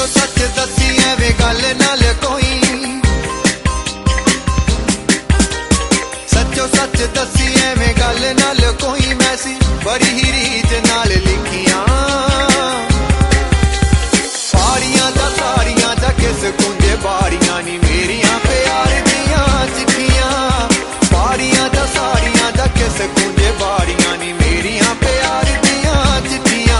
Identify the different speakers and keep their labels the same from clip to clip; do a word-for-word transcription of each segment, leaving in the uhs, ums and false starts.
Speaker 1: सच दसी एवें गल नाल कोई, सचो सच दसी एवें गल नाल कोई, मैं सी बड़ी ही रीत नाल लिखियां सारियां दा सारियां दा किस कुंजे बारियां नी मेरियां प्यार दियां चिट्ठियां, सारियां दा सारियां दा किस कुंजे बारियां नी मेरियां प्यार दियां चिट्ठियां।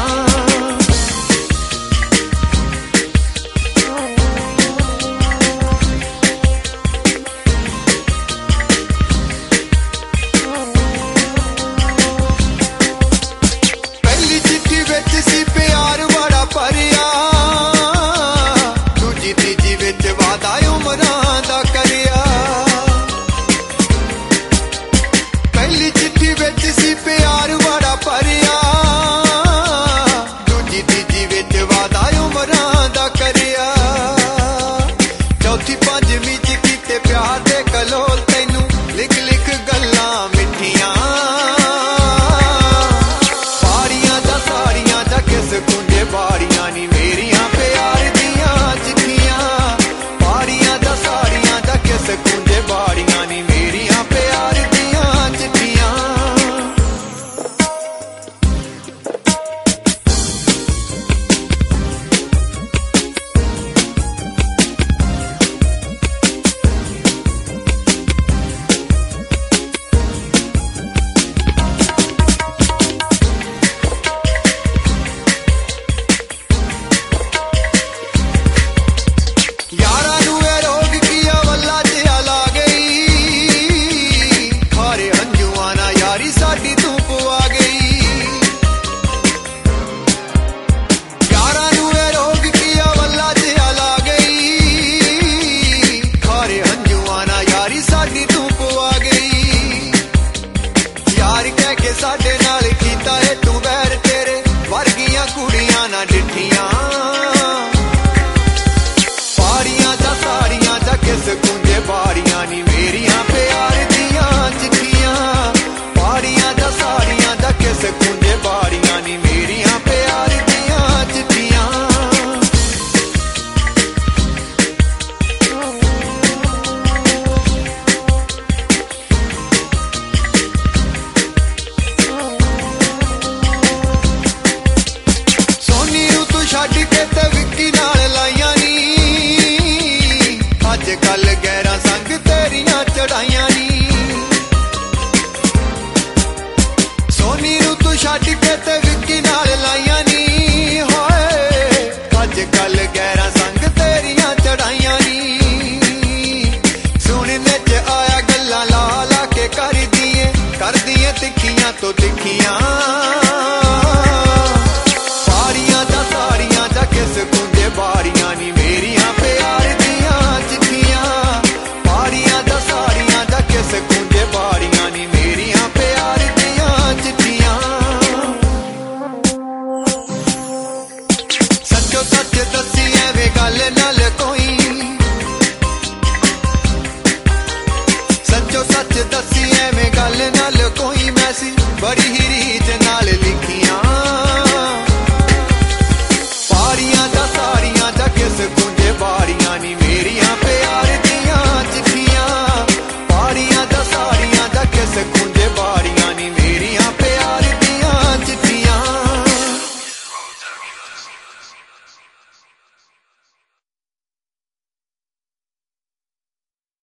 Speaker 1: साडे नाल कीता है तू वैर, तेरे वर्गियां कुड़ियां ना डिठियां सारियां दा सारियां दा किस कुंजे बारियां नी मेरियां प्यार दियां चिट्ठियां, सारियां दा सारियां दा किस कुंजे बारियां नी मेरियां प्यार दियां चिट्ठियां। छड्ड के ते विक्की नाल लाइयां नी अज कल गैरां संग तेरियां चढ़ाइयां नी, सोनी नू तू छड्ड के ते विक्की नाल लाइयां नी, होए अज कल गैरां संग तेरियां चढ़ाइयां नी। सुनने च आया गल्लां ला ला के कर दिए कर दिए तिखियां तो तिखियां, किस कुंजे बारियां नी मेरियां प्यार दियां चिट्ठियां, सारियां दा सारियां दा किस कुंजे बारियां नी मेरियां प्यार दियां चिट्ठियां। सचो सच दसी एवें गल नाल कोई, सचो सच दसी एवें गल नाल कोई, मैं सी बड़ी ही